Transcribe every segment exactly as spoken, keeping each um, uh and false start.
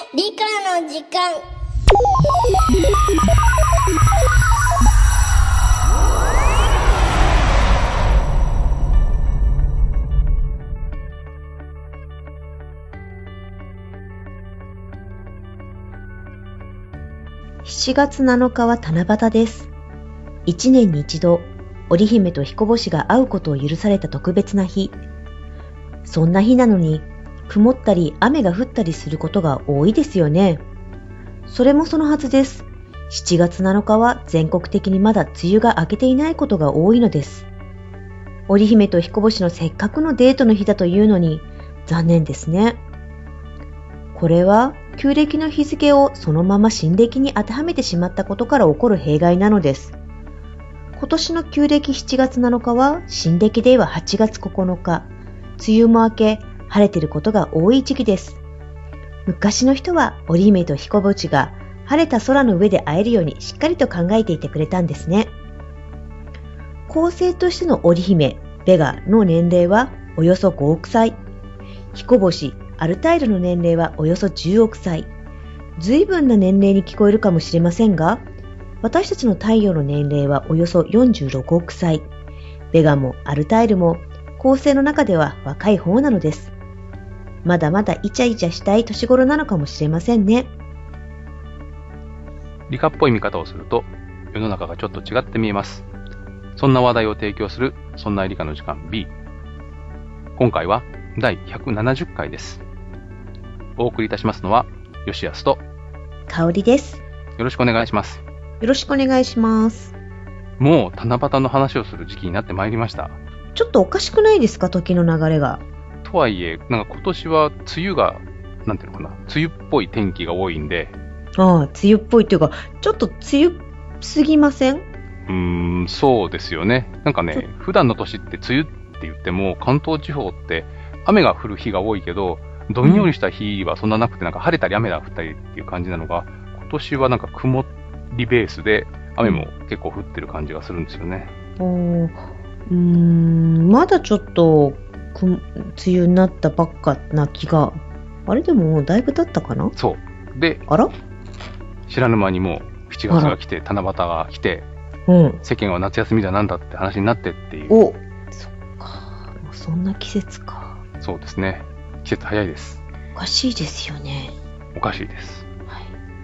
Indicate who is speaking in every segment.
Speaker 1: 理科の時間。
Speaker 2: しちがつなのかは七夕です。一年に一度、織姫と彦星が会うことを許された特別な日。そんな日なのに、曇ったり雨が降ったりすることが多いですよね。それもそのはずです。しちがつなのかは全国的にまだ梅雨が明けていないことが多いのです。織姫と彦星のせっかくのデートの日だというのに、残念ですね。これは、旧暦の日付をそのまま新暦に当てはめてしまったことから起こる弊害なのです。今年の旧暦しちがつなのかは、新暦でははちがつここのか、梅雨も明け、晴れていることが多い時期です。昔の人は織姫と彦星が晴れた空の上で会えるようにしっかりと考えていてくれたんですね。後世としての織姫、ベガの年齢はおよそごおくさい。彦星、アルタイルの年齢はおよそじゅうおくさい。随分な年齢に聞こえるかもしれませんが、私たちの太陽の年齢はおよそよんじゅうろくおくさい。ベガもアルタイルも後世の中では若い方なのです。まだまだイチャイチャしたい年頃なのかもしれませんね。
Speaker 3: 理科っぽい見方をすると世の中がちょっと違って見えます。そんな話題を提供するそんな理科の時間 B。今回はだいひゃくななじゅっかいです。お送りいたしますのは吉安と
Speaker 2: 香織です。
Speaker 3: よろしくお願いします。
Speaker 2: よろしくお願いします。
Speaker 3: もう七夕の話をする時期になってまいりました。
Speaker 2: ちょっとおかしくないですか、時の流れが。
Speaker 3: とはいえ、なんか今年は梅雨が、なんていうのかな、梅雨っぽい天気が多いんで。
Speaker 2: ああ、梅雨っぽいっていうか、ちょっと梅雨すぎません？
Speaker 3: うーん、そうですよね。なんかね、普段の年って梅雨って言っても、関東地方って雨が降る日が多いけど、どんよりした日はそんななくて、なんか晴れたり雨が降ったりっていう感じなのが、今年はなんか曇りベースで、雨も結構降ってる感じがするんですよね。
Speaker 2: おー、うーん、まだちょっと、く梅雨になったばっかな気が。あれでももうだいぶ経ったかな？
Speaker 3: そう。で、
Speaker 2: あら？
Speaker 3: 知らぬ間にもうしちがつが来て、七夕が来て、
Speaker 2: うん、
Speaker 3: 世間は夏休みだなんだって話になってっていう。
Speaker 2: お、そっか。もうそんな季節か。
Speaker 3: そうですね。季節早いです。
Speaker 2: おかしいですよね。
Speaker 3: おかしいです。
Speaker 2: はい、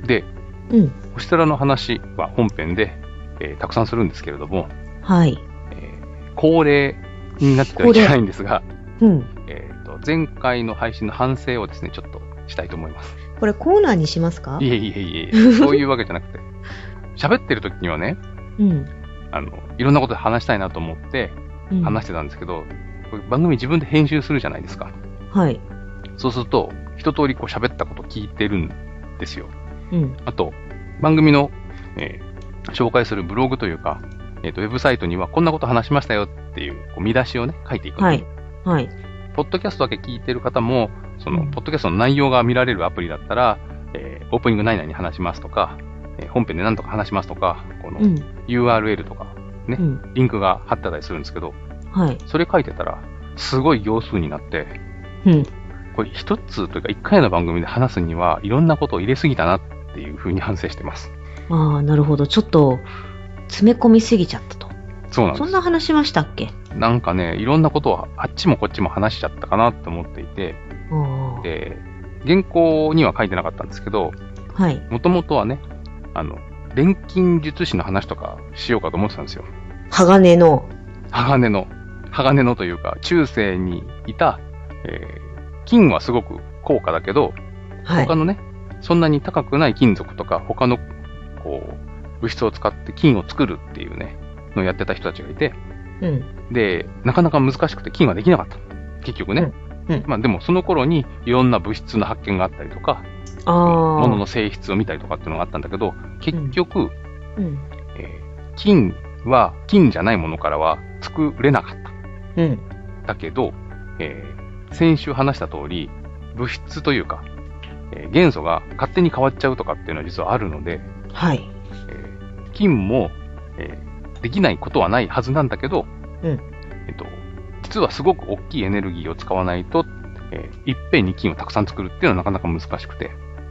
Speaker 3: で、
Speaker 2: うん、
Speaker 3: 星空の話は本編で、えー、たくさんするんですけれども、
Speaker 2: はい。
Speaker 3: えー、恒例になってはいけないんですが、
Speaker 2: うん、
Speaker 3: えーと、前回の配信の反省をですね、ちょっとしたいと思います。
Speaker 2: これコーナーにしますか？
Speaker 3: いえいえいえ、そういうわけじゃなくて、喋ってる時にはね、
Speaker 2: うん、
Speaker 3: あの、いろんなことで話したいなと思って話してたんですけど、うん、これ番組自分で編集するじゃないですか。
Speaker 2: はい。
Speaker 3: そうすると、一通りこう喋ったこと聞いてるんですよ。
Speaker 2: うん、
Speaker 3: あと、番組の、えー、紹介するブログというか、えーと、ウェブサイトにはこんなこと話しましたよっていう、こう見出しをね、書いていくの。
Speaker 2: はい。はい。
Speaker 3: ポッドキャストだけ聞いてる方も、その、うん、ポッドキャストの内容が見られるアプリだったら、えー、オープニング何々に話しますとか、えー、本編で何とか話しますとか、この ユーアールエル とかね、うん、リンクが貼ってたりするんですけど、
Speaker 2: はい。
Speaker 3: それ書いてたら、すごい行数になって、
Speaker 2: うん。
Speaker 3: これ一つというか一回の番組で話すにはいろんなことを入れすぎたなっていうふうに反省してます。
Speaker 2: ああ、なるほど。ちょっと詰め込みすぎちゃったと。
Speaker 3: そうなんです。
Speaker 2: そんな話しましたっけ？
Speaker 3: なんかね、いろんなことをあっちもこっちも話しちゃったかなと思っていて、で、原稿には書いてなかったんですけど、
Speaker 2: はい。
Speaker 3: もともとはね、あの、錬金術師の話とかしようかと思ってたんですよ。
Speaker 2: 鋼の。
Speaker 3: 鋼の。鋼のというか、中世にいた、えー金はすごく高価だけど、はい、他のね、そんなに高くない金属とか、他の、こう、物質を使って金を作るっていうね、のをやってた人たちがいて、うん、で、なかなか難しくて金はできなかった。結局ね。うんうん、まあでもその頃にいろんな物質の発見があったりとか、物の性質を見たりとかっていうのがあったんだけど、結局、うんうんえー、金は金じゃないものからは作れなかった。うん、だけど、えー先週話した通り、物質というか、えー、元素が勝手に変わっちゃうとかっていうのは実はあるので、
Speaker 2: はい。
Speaker 3: えー、金も、えー、できないことはないはずなんだけど、うん。えっと、実はすごく大きいエネルギーを使わないと、えー、いっぺんに金をたくさん作るっていうのはなかなか難しくて、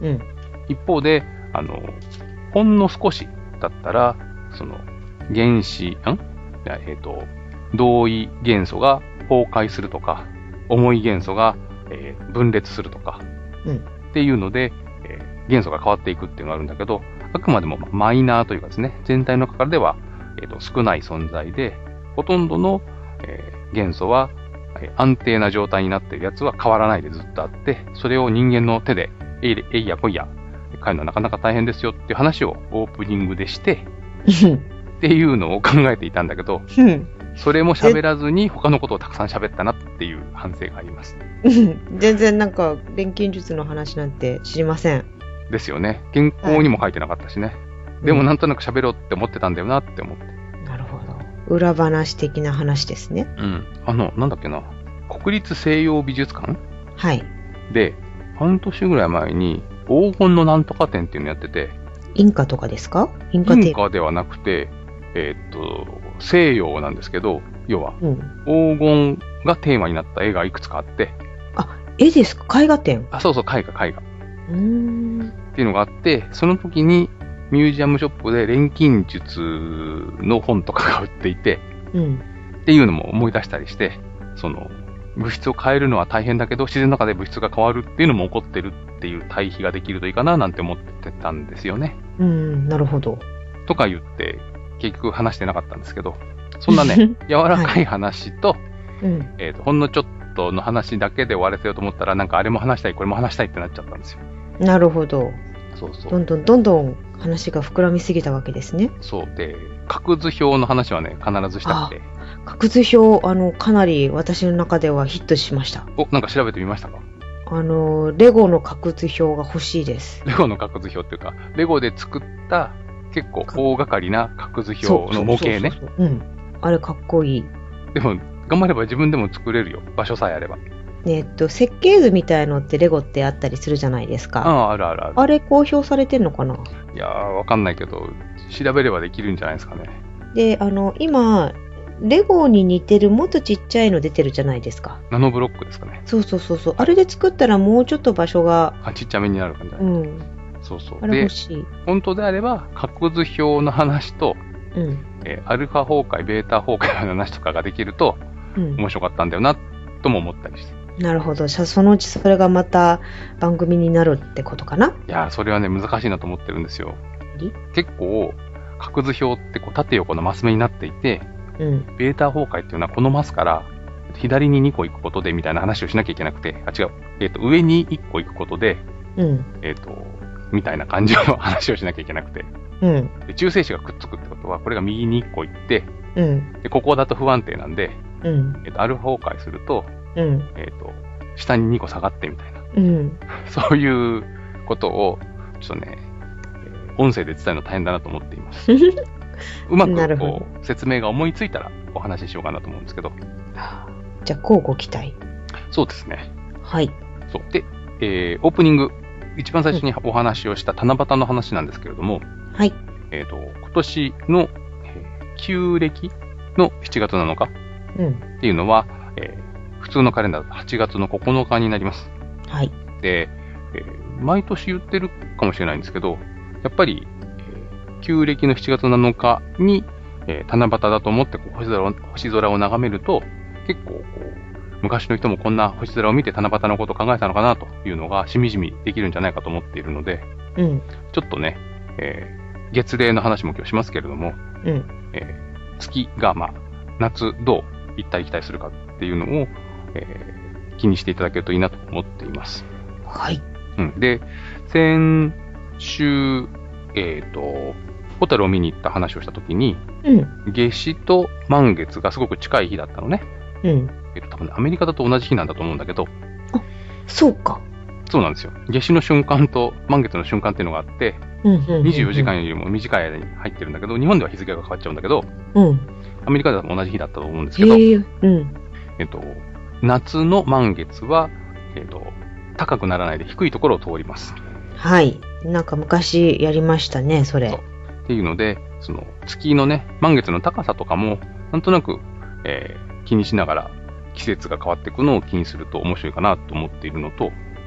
Speaker 2: うん。
Speaker 3: 一方で、あの、ほんの少しだったら、その、原子、んいやえっ、と、同位元素が崩壊するとか、重い元素が、えー分裂するとか、
Speaker 2: うん。
Speaker 3: っていうので、えー元素が変わっていくっていうのがあるんだけど、あくまでもまあマイナーというかですね、全体の中では、えーと少ない存在で、ほとんどの、えー元素は、えー安定な状態になっているやつは変わらないでずっとあって、それを人間の手で、えいえいやこいや、変えるのはなかなか大変ですよっていう話をオープニングでして、っていうのを考えていたんだけど、
Speaker 2: うん。
Speaker 3: それも喋らずに他のことをたくさん喋ったなっていう反省があります。
Speaker 2: うん全然なんか錬金術の話なんて知りません。
Speaker 3: ですよね。原稿にも書いてなかったしね。でもなんとなく喋ろうって思ってたんだよなって思って。
Speaker 2: なるほど。裏話的な話ですね。
Speaker 3: うん。あの、なんだっけな。国立西洋美術館
Speaker 2: はい。
Speaker 3: で、半年ぐらい前に黄金のなんとか展っていうのやってて、
Speaker 2: インカとかですか？インカ
Speaker 3: イ
Speaker 2: テ
Speaker 3: ンカではなくて、えーっと、西洋なんですけど、要は
Speaker 2: うん。
Speaker 3: 黄金がテーマになった絵がいくつかあって、
Speaker 2: あ、絵ですか？絵画展。
Speaker 3: あ、そうそう、絵画、絵画。
Speaker 2: うーん。
Speaker 3: っていうのがあって、その時にミュージアムショップで錬金術の本とかが売っていて、
Speaker 2: うん。
Speaker 3: っていうのも思い出したりして、その、物質を変えるのは大変だけど、自然の中で物質が変わるっていうのも起こってるっていう対比ができるといいかななんて思ってたんですよね。
Speaker 2: うん、なるほど。
Speaker 3: とか言って、結局話してなかったんですけど、そんなね、柔らかい話と、
Speaker 2: うん。
Speaker 3: えっと、ほんのちょっとの話だけで終わらせようと思ったら、なんかあれも話したい、これも話したいってなっちゃったんですよ。
Speaker 2: なるほど。
Speaker 3: そうそう。
Speaker 2: どんどんどんどん話が膨らみすぎたわけですね。
Speaker 3: そう。で、角図表の話はね、必ずしたくて。
Speaker 2: 角図表、あの、かなり私の中ではヒットしました。
Speaker 3: お、なんか調べてみましたか？
Speaker 2: あの、レゴの角図表が欲しいです。
Speaker 3: レゴの角図表っていうか、レゴで作った結構大掛かりな角図表の模型ね。
Speaker 2: そうそうそうそううん。あれかっこいい。
Speaker 3: でも、頑張れば自分でも作れるよ。場所さえあれば。
Speaker 2: えっと、設計図みたいのってレゴってあったりするじゃないですか。
Speaker 3: ああ、あるあるある。
Speaker 2: あれ公表されてんのかな？
Speaker 3: いやー、わかんないけど、調べればできるんじゃないですかね。
Speaker 2: で、あの、今、レゴに似てるもっとちっちゃいの出てるじゃないですか。
Speaker 3: ナノブロックですかね。
Speaker 2: そうそうそうそう。あれで作ったらもうちょっと場所が、
Speaker 3: あ、ちっちゃめになる感じだね。
Speaker 2: うん。
Speaker 3: そうそう。
Speaker 2: あれ
Speaker 3: で
Speaker 2: 欲しい。
Speaker 3: 本当であれば、角図表の話と、
Speaker 2: うん。
Speaker 3: えーアルファ崩壊、ベータ崩壊の話とかができると、
Speaker 2: うん。
Speaker 3: 面白かったんだよな、とも思ったりして。
Speaker 2: なるほど。じゃあそのうちそれがまた番組になるってことかな？
Speaker 3: いやー、それはね、難しいなと思ってるんですよ。結構、角図表ってこう縦横のマス目になっていて、
Speaker 2: うん。
Speaker 3: ベータ崩壊っていうのはこのマスから左ににこ行くことでみたいな話をしなきゃいけなくて、あ、違う。えっ、と、上にいっこ行くことで、
Speaker 2: うん。
Speaker 3: えっ、と、みたいな感じの話をしなきゃいけなくて。
Speaker 2: うん。
Speaker 3: で中性子がくっつくってことは、これが右にいっこ行って、
Speaker 2: うん。
Speaker 3: で、ここだと不安定なんで、
Speaker 2: うん。
Speaker 3: えっ、と、アルファ崩壊すると、
Speaker 2: うん。
Speaker 3: えっ、と、下ににこ下がってみたいな。
Speaker 2: うん。
Speaker 3: そういうことを、ちょっとね、えー音声で伝えるの大変だなと思っています。うまく
Speaker 2: なるほど
Speaker 3: こう説明が思いついたらお話ししようかなと思うんですけど。
Speaker 2: じゃあ、交互期待。
Speaker 3: そうですね。
Speaker 2: はい。
Speaker 3: そう。で、えーオープニング、一番最初にお話をした七夕の話なんですけれども、
Speaker 2: はい。
Speaker 3: えっ、と、今年の、えー旧暦のしちがつなのか
Speaker 2: うん。
Speaker 3: っていうのは、えー普通のカレンダーだとはちがつのここのかになります。
Speaker 2: はい。
Speaker 3: で、えー毎年言ってるかもしれないんですけど、やっぱり、えー旧暦のしちがつなのかに、えー七夕だと思ってこう星空を星空を眺めると、結構こう、昔の人もこんな星空を見て七夕のことを考えたのかなというのがしみじみできるんじゃないかと思っているので、
Speaker 2: うん。
Speaker 3: ちょっとね、えー月齢の話も今日しますけれども、
Speaker 2: うん。
Speaker 3: えー月が、まあ、夏どう行ったり来たりするかっていうのを、えー気にしていただけるといいなと思っています。
Speaker 2: はい。
Speaker 3: うん、で、先週、えっ、と、ホタルを見に行った話をしたときに、
Speaker 2: うん。
Speaker 3: 夏至と満月がすごく近い日だったのね。
Speaker 2: うん。
Speaker 3: えっ、と、多分ね、アメリカだと同じ日なんだと思うんだけど、
Speaker 2: そうか。
Speaker 3: そうなんですよ。夏至の瞬間と満月の瞬間っていうのがあって、
Speaker 2: うん。うんうん。
Speaker 3: にじゅうよじかんよりも短い間に入ってるんだけど、日本では日付が変わっちゃうんだけど、
Speaker 2: うん。
Speaker 3: アメリカでは同じ日だったと思うんですけど、
Speaker 2: へえ。うん。
Speaker 3: えっと、夏の満月は、えっと、高くならないで低いところを通ります。
Speaker 2: はい。なんか昔やりましたね、それ。
Speaker 3: そうっていうので、その月のね、満月の高さとかも、なんとなく、えー気にしながら季節が変わっていくのを気にすると面白いかなと思っているのと、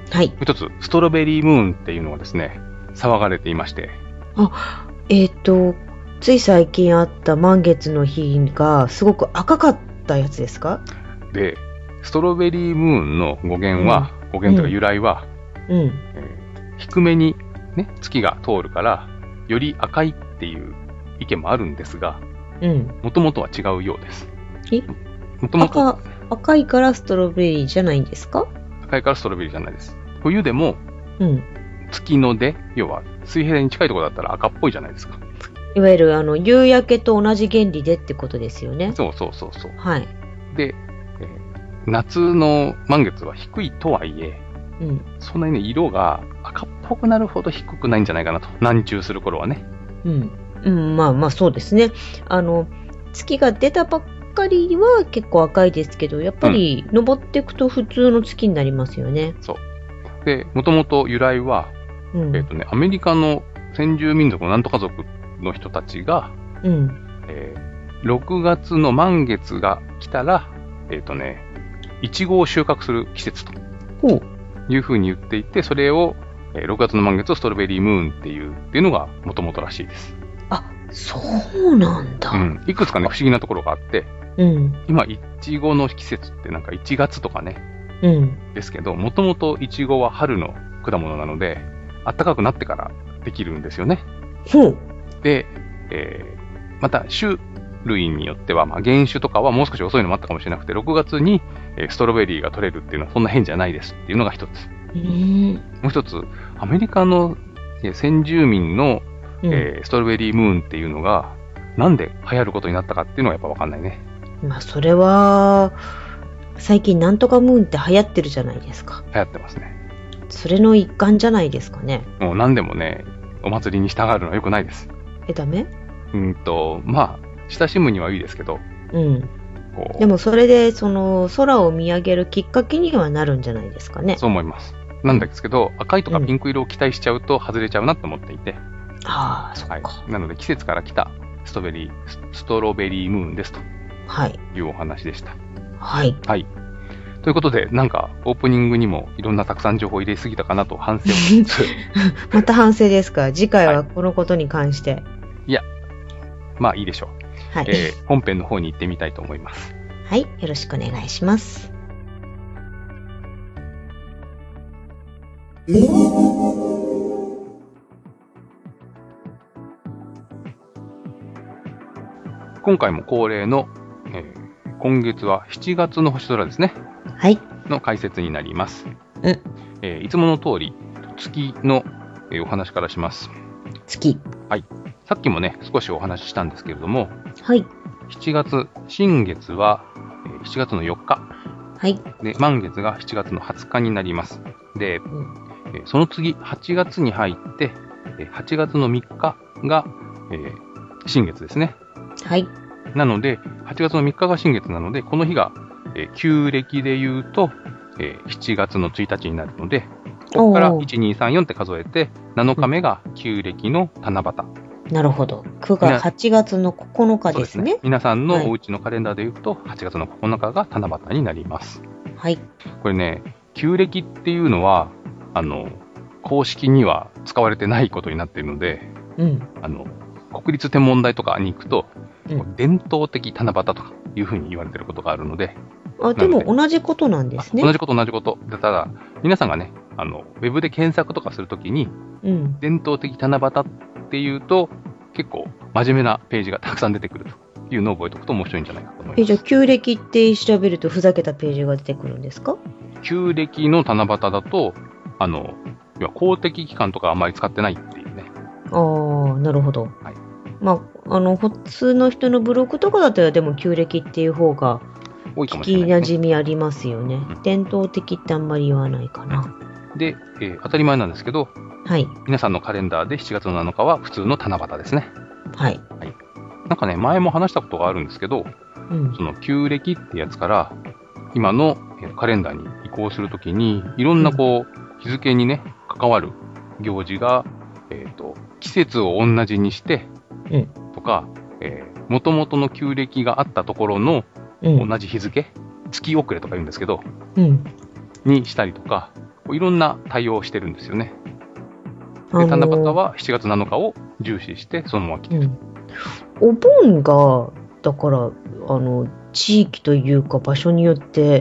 Speaker 2: はい。
Speaker 3: 一つ、ストロベリームーンっていうのがですね、騒がれていまして。
Speaker 2: あ、えっと、つい最近あった満月の日がすごく赤かったやつですか？
Speaker 3: で、ストロベリームーンの語源は、うん、語源というか由来は、
Speaker 2: うんえ
Speaker 3: ー、低めに、ね、月が通るから、より赤いっていう意見もあるんですが、もともとは違うようです。
Speaker 2: えもともと赤いからストロベリーじゃないんですか？
Speaker 3: 赤いからストロベリーじゃないです。冬でも、
Speaker 2: うん、
Speaker 3: 月の出、要は水平に近いところだったら赤っぽいじゃないですか。
Speaker 2: いわゆるあの夕焼けと同じ原理でってことですよね。
Speaker 3: そうそうそうそう。
Speaker 2: はい。
Speaker 3: で、えー、夏の満月は低いとはいえ、うん、そんなにね、色が赤っぽくなるほど低くないんじゃないかなと。南中する頃はね。
Speaker 2: うん。うん、まあまあそうですね。あの、月が出たばっかりは結構赤いですけど、やっぱり登っていくと普通の月になりますよね。
Speaker 3: うん、そう。で、もともと由来は、うん、えっとね、アメリカの先住民族のなんとか族の人たちが、うんえー、ろくがつの満月が来たら、えっとね、イチゴを収穫する季節というふうに言っていて、それを、えー、ろくがつの満月をストロベリームーンっていうっていうのがもともとらしいです。
Speaker 2: あ、そうなんだ。
Speaker 3: うん。いくつかね、不思議なところがあって、うん、今、イチゴの季節ってなんかいちがつとかね、うん、ですけど、もともとイチゴは春の果物なので、暖かくなってからできるんですよね。
Speaker 2: うん、
Speaker 3: で、えー、また種類によっては、まあ、原種とかはもう少し遅いのもあったかもしれなくて、ろくがつに、えー、ストロベリーが取れるっていうのはそんな変じゃないですっていうのが一つ。
Speaker 2: うん、
Speaker 3: もう一つ、アメリカの、えー、先住民の、えー、ストロベリームーンっていうのが、なんで流行ることになったかっていうのはやっぱわかんないね。
Speaker 2: まあ、それは、最近なんとかムーンって流行ってるじゃないですか。
Speaker 3: 流行ってますね。
Speaker 2: それの一環じゃないですかね。
Speaker 3: もう何でもね、お祭りに従うのは良くないです。
Speaker 2: え、ダメ？
Speaker 3: うんと、まあ、親しむにはいいですけど。
Speaker 2: うん。でもそれで、その、空を見上げるきっかけにはなるんじゃないですかね。
Speaker 3: そう思います。なんですけど、赤いとかピンク色を期待しちゃうと外れちゃうなと思っていて。うん、
Speaker 2: ああ、そっか、
Speaker 3: はい。なので季節から来たストベリー、ストロベリームーンですと。
Speaker 2: はい。
Speaker 3: いうお話でした。
Speaker 2: はい。
Speaker 3: はい。ということで、なんか、オープニングにもいろんなたくさん情報入れすぎたかなと反省をしつつ。
Speaker 2: また反省ですか？次回はこのことに関して。はい、
Speaker 3: いや、まあいいでしょう。はい。えー、本編の方に行ってみたいと思います。
Speaker 2: はい。よろしくお願いします。
Speaker 3: 今回も恒例の、えー今月はしちがつの星空ですね。
Speaker 2: はい。
Speaker 3: の解説になります。
Speaker 2: うん。
Speaker 3: えー、いつもの通り、月の、えー、お話からします。
Speaker 2: 月。
Speaker 3: はい。さっきもね、少しお話ししたんですけれども、
Speaker 2: はい。
Speaker 3: しちがつ、新月は、えー、しちがつのよっか。
Speaker 2: はい。
Speaker 3: で、満月がしちがつのはつかになります。で、うんえー、その次、はちがつに入って、えー、はちがつのみっかが、えー、新月ですね。
Speaker 2: はい。
Speaker 3: なので、はちがつのみっかが新月なので、この日が、えー、旧暦で言うと、えー、しちがつのついたちになるので、ここからいち、に、さん、よんって数えて、なのかめが旧暦の七夕。
Speaker 2: なるほど。くがはちがつのここのかですね。
Speaker 3: そうですね。皆さんのお家のカレンダーで言うと、はちがつのここのかが七夕になります。
Speaker 2: はい。
Speaker 3: これね、旧暦っていうのは、あの、公式には使われてないことになっているので、
Speaker 2: うん。
Speaker 3: あの、国立天文台とかに行くと、うん、伝統的七夕とかいうふうに言われていることがあるので。
Speaker 2: あ、でも同じことなんですね。
Speaker 3: 同じこと同じこと。でただ、皆さんがね、あの、ウェブで検索とかするときに、うん、伝統的七夕っていうと、結構真面目なページがたくさん出てくるというのを覚えておくと面白いんじゃないかと思います。
Speaker 2: え、じゃあ旧暦って調べるとふざけたページが出てくるんですか？
Speaker 3: 旧暦の七夕だと、あの、要は公的機関とかあんまり使ってないっていうね。
Speaker 2: ああ、なるほど。
Speaker 3: はい。
Speaker 2: まあ、あの、普通の人のブログとかだったら、でも旧暦っていう方が、聞き馴染みありますよね。うん、伝統的ってあんまり言わないかな。
Speaker 3: で、えー、当たり前なんですけど、
Speaker 2: はい。
Speaker 3: 皆さんのカレンダーでしちがつのなのかは普通の七夕ですね。
Speaker 2: はい。
Speaker 3: はい。なんかね、前も話したことがあるんですけど、うん、その旧暦ってやつから、今のカレンダーに移行するときに、いろんなこう、うん、日付にね、関わる行事が、えっと、季節を同じにして、うん、とか、えー、元々の旧暦があったところの同じ日付、うん、月遅れとか言うんですけど、うん、にしたりとか、 いろんな対応をしてるんですよね。で、七夕はしちがつなのかを重視して、そのまま来てる。
Speaker 2: うん、お盆が、だから、あの、地域というか場所によって、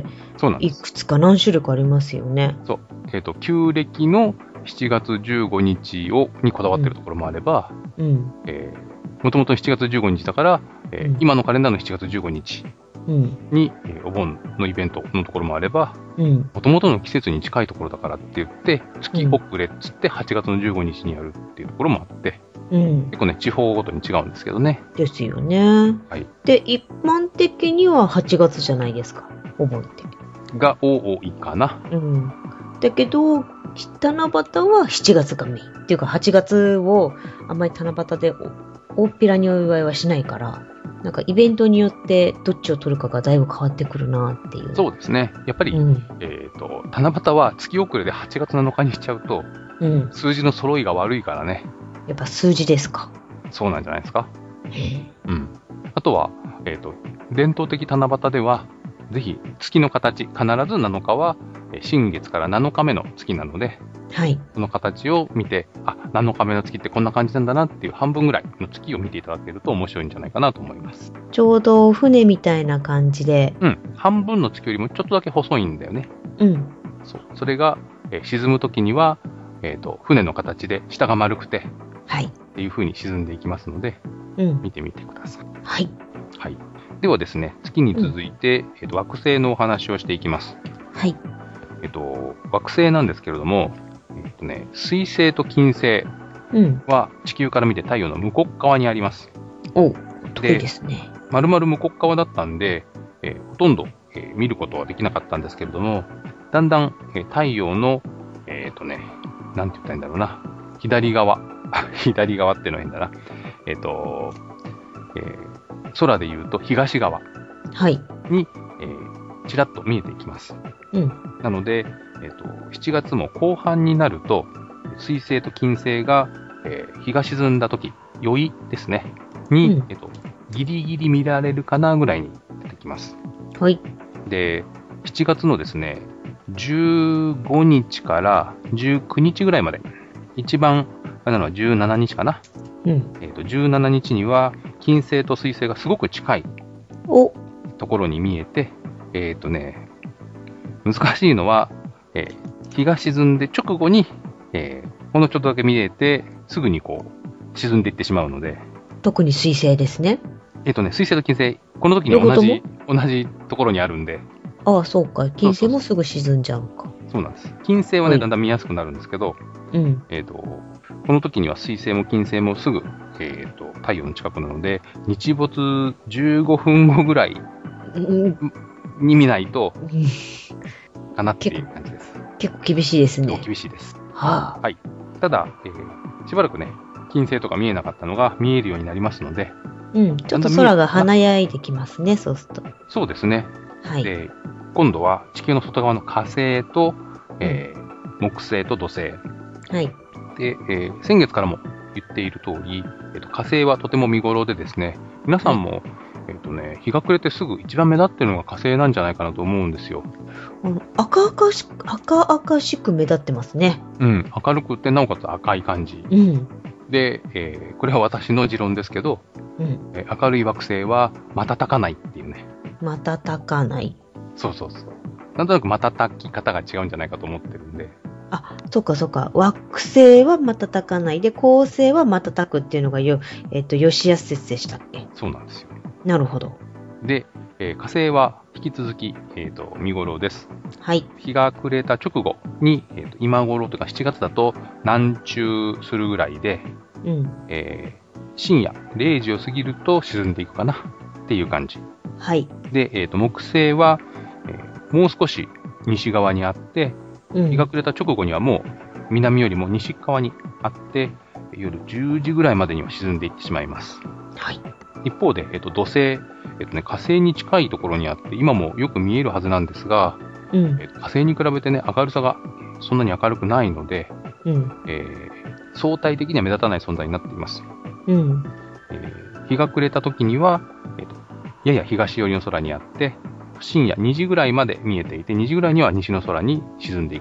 Speaker 2: いくつか何種類かありますよね。
Speaker 3: そう。えっと、旧暦のしちがつじゅうごにちをにこだわってるところもあれば、うん。えー、もともとしちがつじゅうごにちだから、えーうん、今のカレンダーのしちがつじゅうごにちに、うんえー、お盆のイベントのところもあれば、もともとの季節に近いところだからって言って、月遅れっつってはちがつのじゅうごにちにやるっていうところもあって、うん、結構ね、地方ごとに違うんですけどね。
Speaker 2: ですよね。はい。で、一般的にははちがつじゃないですか、お盆って。
Speaker 3: が多いかな。
Speaker 2: うん。だけど、七夕はしちがつがメイン。っていうかはちがつをあんまり七夕で大っぴらにお祝いはしないから、なんかイベントによってどっちを取るかがだいぶ変わってくるなっていう。
Speaker 3: そうですね。やっぱり、うん、えっと、七夕は月遅れではちがつなのかにしちゃうと、うん、数字の揃いが悪いからね。
Speaker 2: やっぱ数字ですか。
Speaker 3: そうなんじゃないですか。うん。あとは、えっと、伝統的七夕では、ぜひ月の形、必ずなのかは新月からなのかめの月なので、はい、その形を見て、あ、なのかめの月ってこんな感じなんだなっていう半分ぐらいの月を見ていただけると面白いんじゃないかなと思います。
Speaker 2: ちょうど船みたいな感じで。
Speaker 3: うん。半分の月よりもちょっとだけ細いんだよね。うん。そう。それが、えー、沈むときには、えっと、船の形で下が丸くて、はい。っていう風に沈んでいきますので、うん。見てみてください。はい。はい。ではですね、月に続いて、うん、えっと、惑星のお話をしていきます。はい。えっと、惑星なんですけれども、えっとね、水星と金星は地球から見て太陽の向こう側にあります。
Speaker 2: おう、遠いですね。
Speaker 3: 丸々向こう側だったんで、えー、ほとんど、えー、見ることはできなかったんですけれども、だんだん、えー、太陽の、えっとね、なんて言ったらいいんだろうな、左側、左側っていうのは変だな、えっと、えー、空で言うと東側に、はい、えー、ちらっと見えていきます。うん、なので、えーと、しちがつも後半になると、水星と金星が、えー、日が沈んだとき、宵ですね、に、うんえーと、ギリギリ見られるかなぐらいに出てきます。はい。で、しちがつのですね、じゅうごにちからじゅうくにちぐらいまで、一番、あれなのはじゅうしちにちかな。うん。えっと、じゅうしちにちには、金星と水星がすごく近いところに見えて、えっとね、難しいのは、えー、日が沈んで直後に、えー、ほんのちょっとだけ見えて、すぐにこう、沈んでいってしまうので。
Speaker 2: 特に水星ですね。
Speaker 3: えっとね、水星と金星、この時に同じ、同じところにあるんで。
Speaker 2: ああ、そうか。金星もすぐ沈んじゃうか。
Speaker 3: そうなんです。金星はね、だんだん見やすくなるんですけど、うん。えっと、この時には水星も金星もすぐ、えっと、太陽の近くなので、日没じゅうごふんごぐらいに見ないと、かなっていう感じです。
Speaker 2: 結構厳しいですね。
Speaker 3: 結構厳しいです。はあ、はい。ただ、えー、しばらくね、金星とか見えなかったのが見えるようになりますので、
Speaker 2: うん、ちょっと空が華やいできますね、そうすると。
Speaker 3: そうですね。はい。で、今度は地球の外側の火星と、えーうん、木星と土星。はい。で、えー、先月からも言っている通り、えーと、火星はとても見頃でですね、皆さんも、はい、えっとね、日が暮れてすぐ一番目立ってるのが火星なんじゃないかなと思うんですよ。
Speaker 2: あの赤々しく、赤々しく目立ってますね。
Speaker 3: うん、明るくてなおかつ赤い感じ。うん。で、えー、これは私の持論ですけど、うんえー、明るい惑星は瞬かないっていうね。
Speaker 2: 瞬かない。
Speaker 3: そうそうそう。なんとなく瞬き方が違うんじゃないかと思ってるんで。
Speaker 2: あ、そっかそっか。惑星は瞬かないで、恒星は瞬くっていうのがよ、えっと、吉安説でしたっけ？
Speaker 3: そうなんですよ。
Speaker 2: なるほど。
Speaker 3: で、えー、火星は引き続き、えーと、見頃です。
Speaker 2: はい。
Speaker 3: 日が暮れた直後に、えーと、今頃というかしちがつだと南中するぐらいで、うんえー、深夜れいじを過ぎると沈んでいくかなっていう感じ。
Speaker 2: はい。で、
Speaker 3: えーと、木星は、えー、もう少し西側にあって、うん、日が暮れた直後にはもう南よりも西側にあって、夜じゅうじぐらいまでには沈んでいってしまいます。はい。一方で、えっと、土星、えっとね、火星に近いところにあって、今もよく見えるはずなんですが、うんえっと、火星に比べてね、明るさがそんなに明るくないので、うんえー、相対的には目立たない存在になっています。うんえー、日が暮れた時には、えっと、やや東寄りの空にあって、深夜にじぐらいまで見えていて、にじぐらいには西の空に沈んでいくと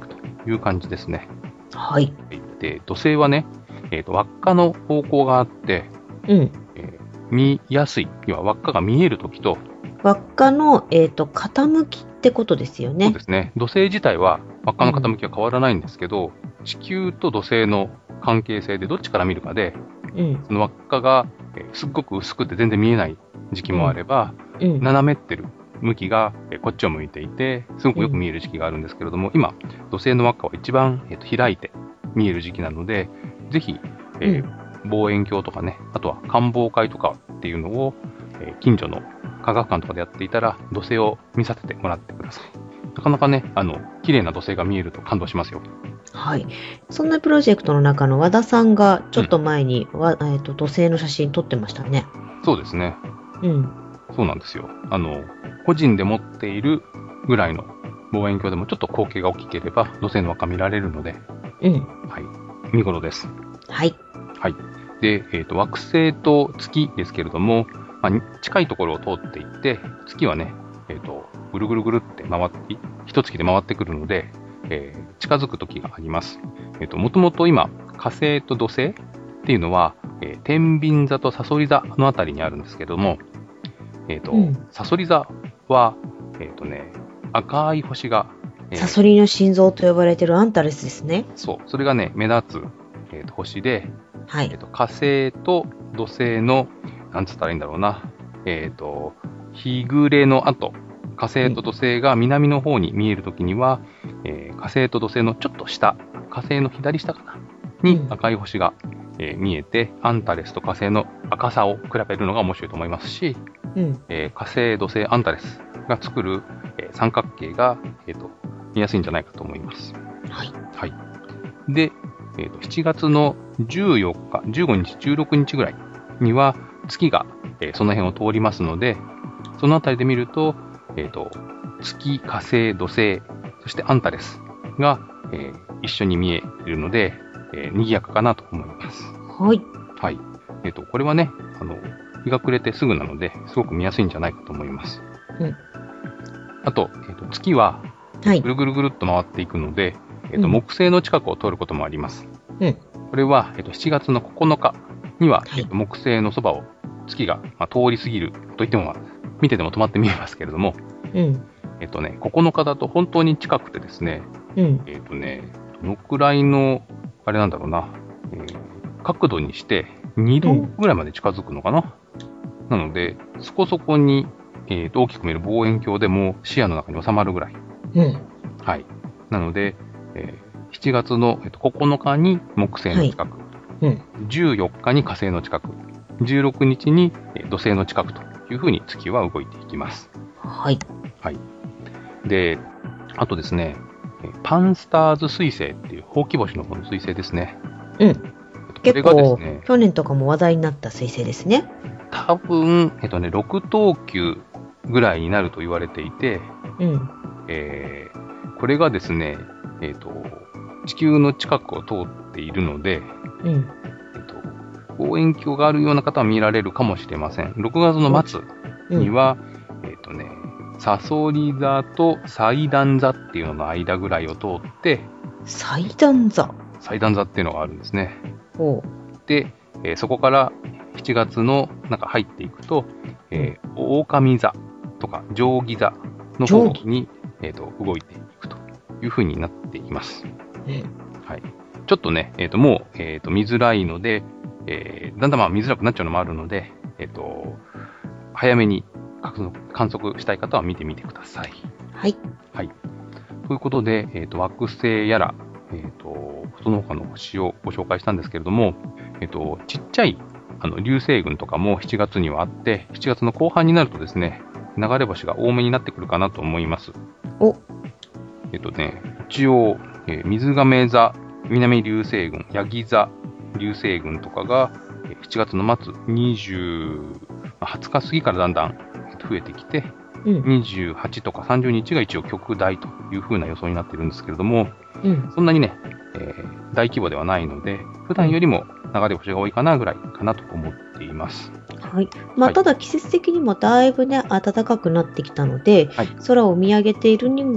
Speaker 3: いう感じですね。
Speaker 2: はい。
Speaker 3: で、土星はね、えっと、輪っかの方向があって、
Speaker 2: うん。
Speaker 3: えー見やすい、要は輪っかが見えるときと、
Speaker 2: 輪っかの、えっと、傾きってことですよね。
Speaker 3: そうですね。土星自体は輪っかの傾きは変わらないんですけど、うん、地球と土星の関係性でどっちから見るかで、うん、その輪っかが、えー、すっごく薄くて全然見えない時期もあれば、うんうん、斜めってる向きが、えー、こっちを向いていて、すごくよく見える時期があるんですけれども、うん、今、土星の輪っかは一番、えー、と開いて見える時期なので、ぜひ、えーうん、望遠鏡とかね、あとは観望会とかっていうのを、えー、近所の科学館とかでやっていたら、土星を見させてもらってください。なかなかね、あの、綺麗な土星が見えると感動しますよ。
Speaker 2: はい。そんなプロジェクトの中の和田さんが、ちょっと前に、うん、えーと、土星の写真撮ってましたね。
Speaker 3: そうですね。
Speaker 2: うん。
Speaker 3: そうなんですよ。あの、個人で持っているぐらいの望遠鏡でもちょっと光景が大きければ、土星の輪っか見られるので、
Speaker 2: うん。
Speaker 3: はい。見頃です。
Speaker 2: はい。
Speaker 3: はい。で、えっと、惑星と月ですけれども、まあ、近いところを通っていって、月はね、えっと、ぐるぐるぐるって回って、一月で回ってくるので、えー、近づく時があります。えっと、もともと今、火星と土星っていうのは、えー、天秤座とサソリ座のあたりにあるんですけども、えっと、うん、サソリ座は、えっとね、赤い星が、
Speaker 2: えー、サソリの心臓と呼ばれているアンタレスですね。
Speaker 3: そう、それがね、目立つ、えー、と星で、
Speaker 2: はい。
Speaker 3: えっと、火星と土星の、なんつったらいいんだろうな、えっと、日暮れの後、火星と土星が南の方に見えるときには、うんえー、火星と土星のちょっと下、火星の左下かなに赤い星が、うんえー、見えて、アンタレスと火星の赤さを比べるのが面白いと思いますし、うんえー、火星、土星、アンタレスが作る、えー、三角形が、えーと、見やすいんじゃないかと思います。
Speaker 2: はい。
Speaker 3: はい。で、えーと、しちがつのじゅうよっか、じゅうごにち、じゅうろくにちぐらいには月が、えー、その辺を通りますので、そのあたりで見ると、えっと、月、火星、土星、そしてアンタレスが、えー、一緒に見えるので、えー、賑やかかなと思います。
Speaker 2: はい。
Speaker 3: はい。えっと、これはね、あの、日が暮れてすぐなので、すごく見やすいんじゃないかと思います。
Speaker 2: うん。
Speaker 3: あと、えっと、月は、
Speaker 2: はい。
Speaker 3: ぐるぐるぐるっと回っていくので、えっと、うん、木星の近くを通ることもあります。
Speaker 2: うん。
Speaker 3: これは、えっと、しちがつのここのかには、はい、えっと、木星のそばを月が、まあ、通り過ぎるといっても、まあ、見てても止まって見えますけれども、
Speaker 2: うん。
Speaker 3: えっとね、ここのかだと本当に近くてですね、
Speaker 2: うん。
Speaker 3: えっとね、どのくらいの、あれなんだろうな、えー、角度にしてにどぐらいまで近づくのかな。うん、なので、そこそこに、えー、と大きく見える望遠鏡でも視野の中に収まるぐらい。
Speaker 2: うん。
Speaker 3: はい。なので、えー、しちがつの、えー、とここのかに木星の近く、
Speaker 2: はいうん、
Speaker 3: じゅうよっかに火星の近く、じゅうろくにちに土星の近くというふうに月は動いていきます。
Speaker 2: はい。
Speaker 3: はい。で、あとですね、パンスターズ彗星っていうほうき星の方の彗星ですね。
Speaker 2: うん。
Speaker 3: これがですね、
Speaker 2: 去年とかも話題になった彗星ですね。
Speaker 3: 多分、えっとね、ろく等級ぐらいになると言われていて、
Speaker 2: うん。
Speaker 3: えー、これがですね、えっと、地球の近くを通っているので、
Speaker 2: うん。
Speaker 3: えっと、望遠鏡があるような方は見られるかもしれません。ろくがつの末には、うん、えっとね、サソリ座と祭壇座っていうのの間ぐらいを通って、
Speaker 2: 祭壇座
Speaker 3: 祭壇座っていうのがあるんですね。
Speaker 2: ほ
Speaker 3: うで、えー、そこからしちがつの中入っていくと、えー、狼座とか定規座の方に、えー、と動いていくというふうになっています。
Speaker 2: うん
Speaker 3: はい、ちょっとね、えー、ともう、えー、と見づらいので、えー、だんだんまあ見づらくなっちゃうのもあるので、えー、と早めに観測したい方は見てみてください。
Speaker 2: はい。
Speaker 3: はい。ということで、えっと、惑星やら、えっと、その他の星をご紹介したんですけれども、えっと、ちっちゃい、あの、流星群とかもしちがつにはあって、しちがつの後半になるとですね、流れ星が多めになってくるかなと思います。
Speaker 2: お。
Speaker 3: えっとね、一応、えー、水亀座、南流星群、ヤギ座流星群とかが、しちがつの末、にじゅう、はつか過ぎからだんだん増えてきて、うん、にじゅうはちとかさんじゅうにちが一応極大という風な予想になっているんですけれども、うん、そんなにね、えー、大規模ではないので、普段よりも流れ星が多いかなぐらいかなと思っています。
Speaker 2: はい。まあ、はい、ただ季節的にもだいぶね、暖かくなってきたので、はい、空を見上げているに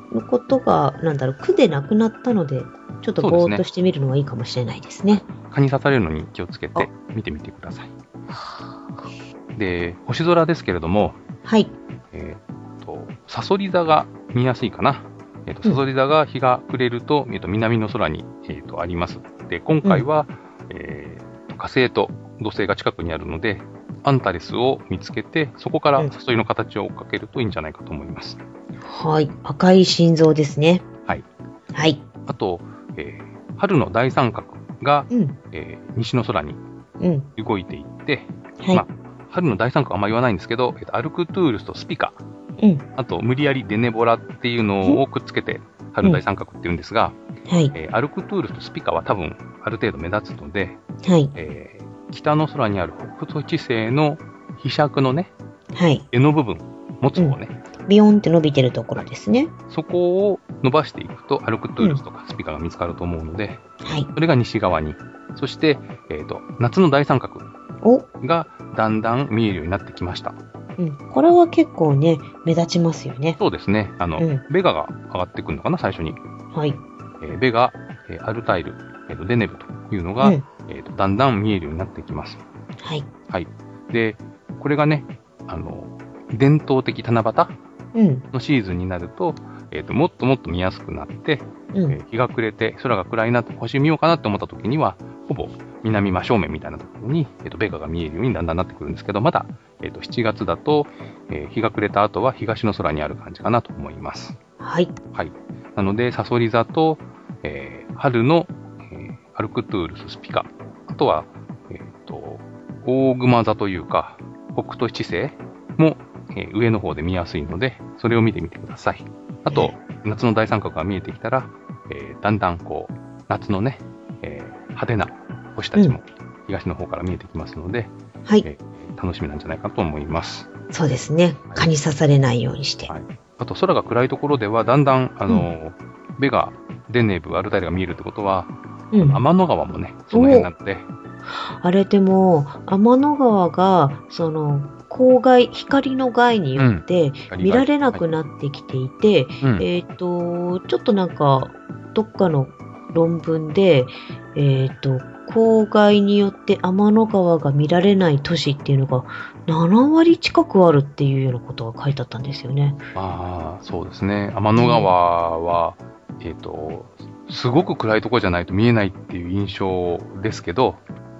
Speaker 2: のことが、なんだろう、苦でなくなったので、ちょっとぼーっとしてみるのがいいかもしれないですね。
Speaker 3: 蚊に刺されるのに気をつけて見てみてください。で、星空ですけれども、
Speaker 2: はい。
Speaker 3: えっと、さそり座が見やすいかな。えっと、さそり座が日が暮れると、えっと、南の空に、えっと、あります。で、今回は、うん、えー、火星と土星が近くにあるので、アンタレスを見つけて、そこからサソリの形を追っかけるといいんじゃないかと思います。
Speaker 2: うん、はい。赤い心臓ですね。
Speaker 3: はい。
Speaker 2: はい。
Speaker 3: あと、えー、春の大三角が、うん、えー、西の空に動いていって、うん、はい。まあ、春の大三角あんま言わないんですけど、えー、アルクトゥールスとスピカ、うん、あと無理やりデネボラっていうのをくっつけて、春の大三角って言うんですが、うん、はい。えー、アルクトゥールスとスピカは多分ある程度目立つので、はい。えー、北の空にある北斗七星の飛尺のね、はい。柄の部分、持つ方ね、
Speaker 2: うん。ビヨンって伸びてるところですね。
Speaker 3: そこを伸ばしていくと、アルクトゥールスとかスピカが見つかると思うので、うん、はい。それが西側に。そして、えっと、夏の大三角がだんだん見えるようになってきました。
Speaker 2: うん。これは結構ね、目立ちますよね。
Speaker 3: そうですね。あの、うん、ベガが上がってくるのかな、最初に。はい。えー、ベガ、えー、アルタイル、えーと、デネブというのが、うん、えーと、だんだん見えるようになってきます。はい。はい。で、これがね、あの、伝統的七夕のシーズンになると、うん、えーと、もっともっと見やすくなって、うん、えー、日が暮れて空が暗いなと、星見ようかなって思った時には、ほぼ南真正面みたいなところに、えーと、ベガが見えるようにだんだんなってくるんですけど、まだ、えーと、しちがつだと、えー、日が暮れた後は東の空にある感じかなと思います。はい。はい。なので、サソリ座と、えー、春の、えー、アルクトゥールス、スピカ、あとは、えっと、大熊座というか、北斗七星も、えー、上の方で見やすいので、それを見てみてください。あと、夏の大三角が見えてきたら、えー、だんだんこう、夏のね、えー、派手な星たちも東の方から見えてきますので、うん、はい、えー、楽しみなんじゃないかと思います。
Speaker 2: そうですね。蚊に刺されないようにして。はい。
Speaker 3: あと、空が暗いところでは、だんだん、あの、うん、ベガ、デネブ、アルタイルが見えるってことは、うん、天の川もね、その辺なので。
Speaker 2: あれでも、天の川が、その、光害、光の害によって見られなくなってきていて、うんはい、えっと、ちょっとなんか、どっかの論文で、えっと、光害によって天の川が見られない都市っていうのがななわり近くあるっていうようなことが書いてあったんですよね。
Speaker 3: ああ、そうですね。天の川は、うん、えっと、すごく暗いところじゃないと見えないっていう印象ですけど、うん、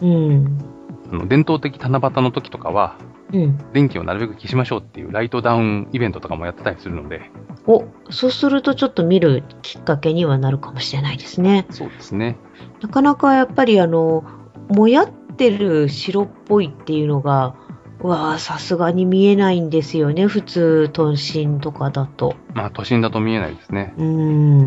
Speaker 3: あの伝統的七夕の時とかは、うん、電気をなるべく消しましょうっていうライトダウンイベントとかもやってたりするので。
Speaker 2: お、そうするとちょっと見るきっかけにはなるかもしれないですね。
Speaker 3: そうですね。
Speaker 2: なかなかやっぱりあの、もやってる白っぽいっていうのが、うわぁ、さすがに見えないんですよね。普通、都心とかだと。
Speaker 3: まあ、都心だと見えないですね。
Speaker 2: うん。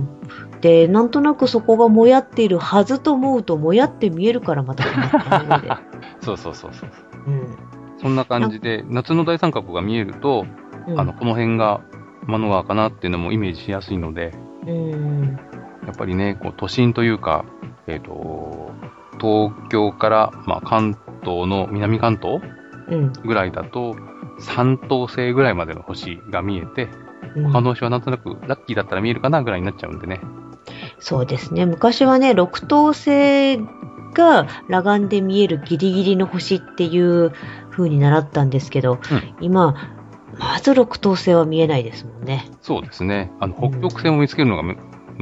Speaker 2: で、なんとなくそこがもやっているはずと思うと、もやって見えるからまた困ったので。
Speaker 3: そうそうそうそう。うん。そんな感じで、夏の大三角が見えると、うん、あの、この辺が天の川かなっていうのもイメージしやすいので、うん、やっぱりね、こう都心というか、えっと、東京から、まあ、関東の南関東、うん、ぐらいだと、三等星ぐらいまでの星が見えて、うん、他の星はなんとなくラッキーだったら見えるかなぐらいになっちゃうんでね。
Speaker 2: そうですね。昔はね、六等星が裸眼で見えるギリギリの星っていう風に習ったんですけど、うん、今、まず六等星は見えないですもんね。
Speaker 3: そうですね。あの、北極星も見つけるのが、うん、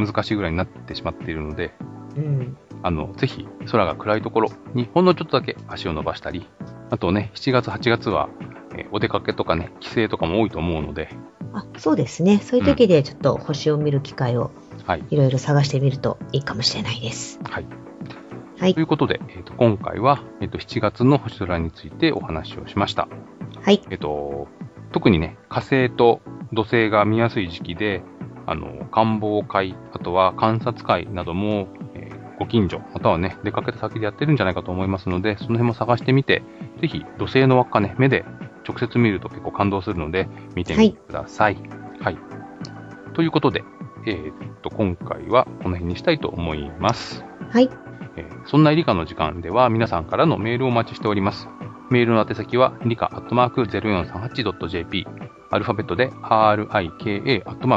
Speaker 3: 難しいぐらいになってしまっているので、うん、あの、ぜひ空が暗いところにほんのちょっとだけ足を伸ばしたり、あとね、しちがつ、はちがつは、えー、お出かけとかね、帰省とかも多いと思うので。
Speaker 2: あ、そうですね。そういう時でちょっと星を見る機会を、はい、いろいろ探してみるといいかもしれないです。はい。
Speaker 3: はい、ということで、えーと、今回は、えーと、しちがつの星空についてお話をしました。はい。えっと、特にね、火星と土星が見やすい時期で、あの、観望会、あとは観察会なども、えー、ご近所、またはね、出かけた先でやってるんじゃないかと思いますので、その辺も探してみて、ぜひ土星の輪っかね、目で直接見ると結構感動するので、見てみてください。はい。はい、ということで、えー、っと、今回はこの辺にしたいと思います。はい。えー、そんな理科の時間では皆さんからのメールをお待ちしております。メールの宛先は、リカアットマーク ゼロよんさんはちドットジェーピー、アルファベットで アールアイケーエー アットマーク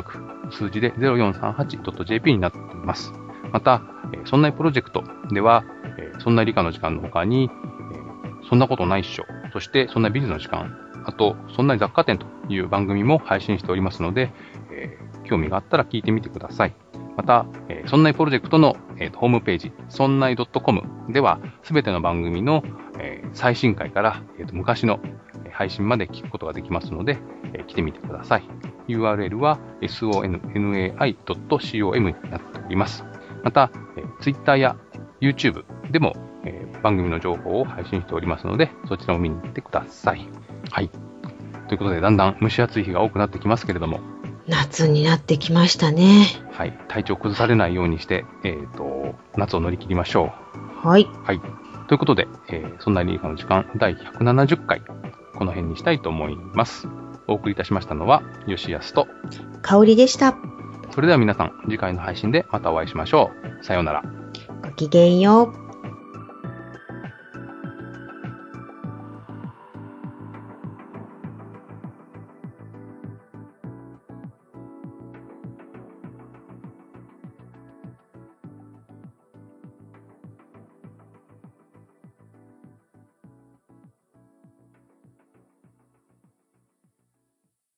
Speaker 3: 数字で ゼロよんさんはちドットジェーピー になっています。また、えー、そんないプロジェクトでは、えー、そんな理科の時間の他に、えー、そんなことないっしょ、そしてそんな美術の時間、あと、そんな雑貨店という番組も配信しておりますので、えー、興味があったら聞いてみてください。また、えー、そんないプロジェクトの、えー、ホームページ、そんない .com では、すべての番組の、えー、最新回から、えーと、昔の配信まで聞くことができますので、えー、来てみてください。ユーアールエル は ソンナイ ドット コム になっております。また、えー、Twitter や YouTube でも、えー、番組の情報を配信しておりますので、そちらも見に行ってください。はい。ということで、だんだん蒸し暑い日が多くなってきますけれども。
Speaker 2: 夏になってきましたね。
Speaker 3: はい。体調崩されないようにして、えっと、夏を乗り切りましょ
Speaker 2: う。はい。
Speaker 3: はい。ということで、えー、そんな理科の時間だいひゃくななじゅっかい、この辺にしたいと思います。お送りいたしましたのは、吉安と
Speaker 2: 香織でした。
Speaker 3: それでは皆さん、次回の配信でまたお会いしましょう。さようなら。
Speaker 2: ごきげんよう。